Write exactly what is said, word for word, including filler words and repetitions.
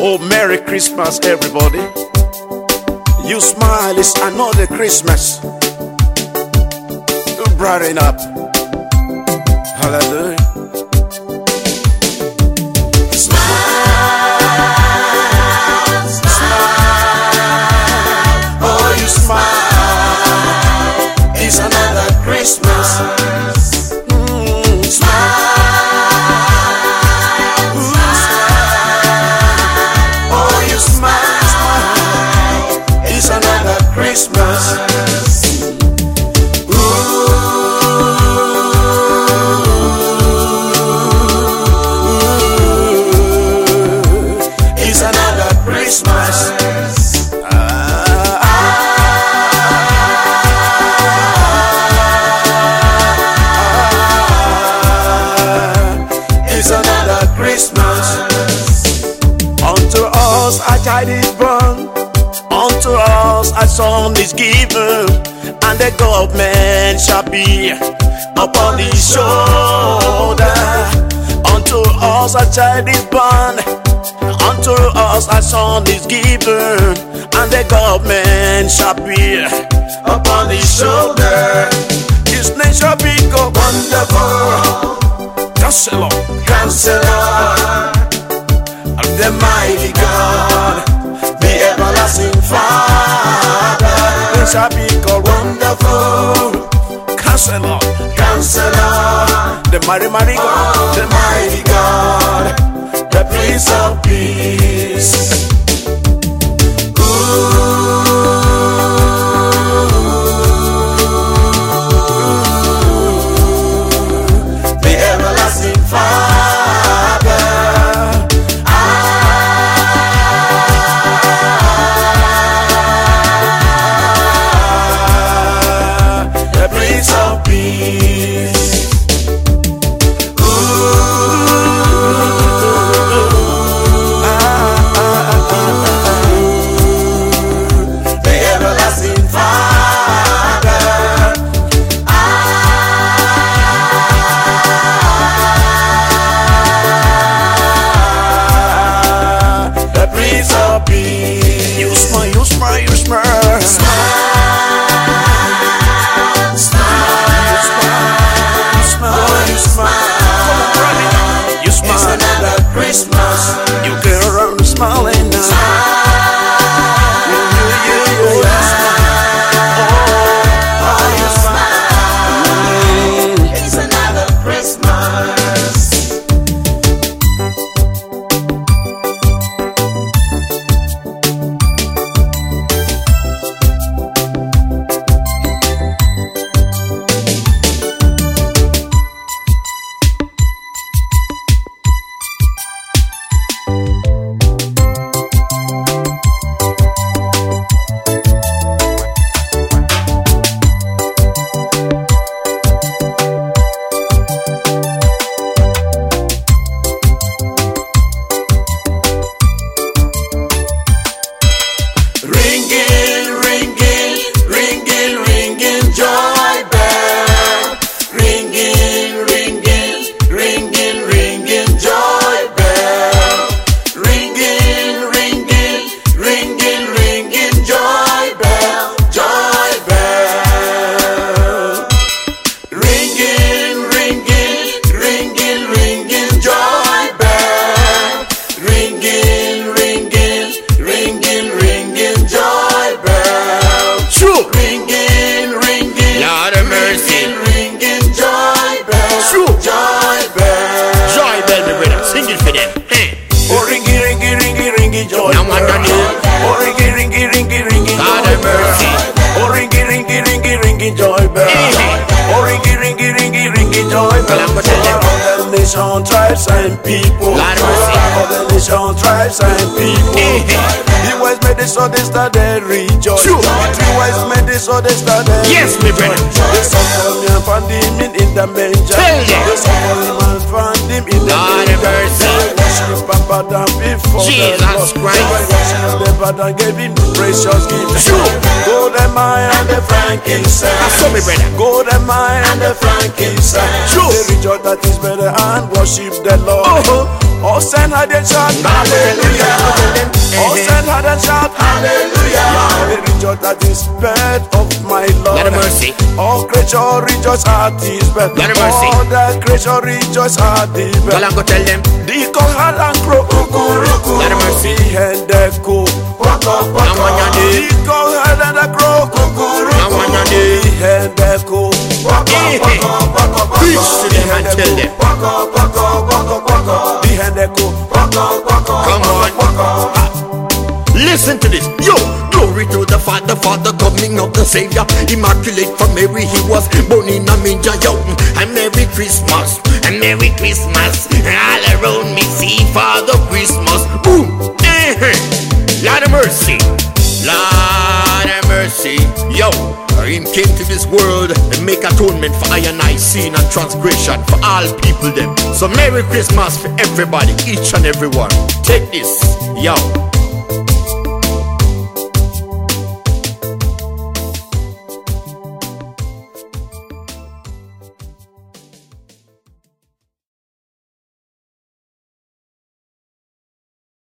Oh, Merry Christmas, everybody. You smile, it's another Christmas. You brighten up. Hallelujah. Smile, smile, oh you smile, it's another Christmas. Mm, smile, smile, oh you smile, it's another Christmas. Christmas. Ah, ah, ah, it's another Christmas. Unto us a child is born, unto us a son is given, and the government shall be upon his shoulder. Unto us a child is born, unto us a son is given, and the government shall be upon his shoulder. His name shall be called Wonderful Counselor, Counselor, the mighty God, the everlasting Father. He shall be called Wonderful Counselor, Counselor, the mighty, mighty God, the mighty God, the Prince of Peace. Ooh, the everlasting Father. Ah, the Prince of Peace. you smile, you smile, you smile, smile, smile, smile, oh you smile, you smile. It's another Christmas. You get around smiling now. Tribes and people, all the nation, tribes and people. The wise made it so they started rejoicing. The three wise made it so they started. Yes, my brother. They saw him and found him in, in the manger. They saw him and found him in the manger. They worship and bow down before Jesus the Lord. Christ. They worship the Lord and gave him precious gifts. Gold and mine and the frankincense. I saw me brother. Gold and mine And the frankincense. They rejoice that is better and worship the Lord. Uh-huh. Oh, send her and shout hallelujah. Oh, send her and shout Hallelujah. They rejoice that is bed of my Lord. Lord of mercy. All creature rejoice at his bed. Lord of mercy. All the creature rejoice at his bed. Well, I'm gonna tell them. The kohal and crow, Kukuruku. Lord of mercy. and the cook. Waka Now waka. one your The day. kohal and the crow, Now one your day. and the cook. Waka Eh, waka waka waka. Preach to them and tell them. Waka waka waka waka. The and the cook. Waka waka Come on. waka. Listen to this, yo! Glory to the Father, Father coming of the Savior. Immaculate from Mary, he was born in a manger, yo. And Merry Christmas, and Merry Christmas. All around me, see Father Christmas. Boom! Eh-heh. Lord of mercy, Lord of mercy, yo. Him came to this world and make atonement for I and I, sin and transgression for all people them. So Merry Christmas for everybody, each and every one. Take this, yo.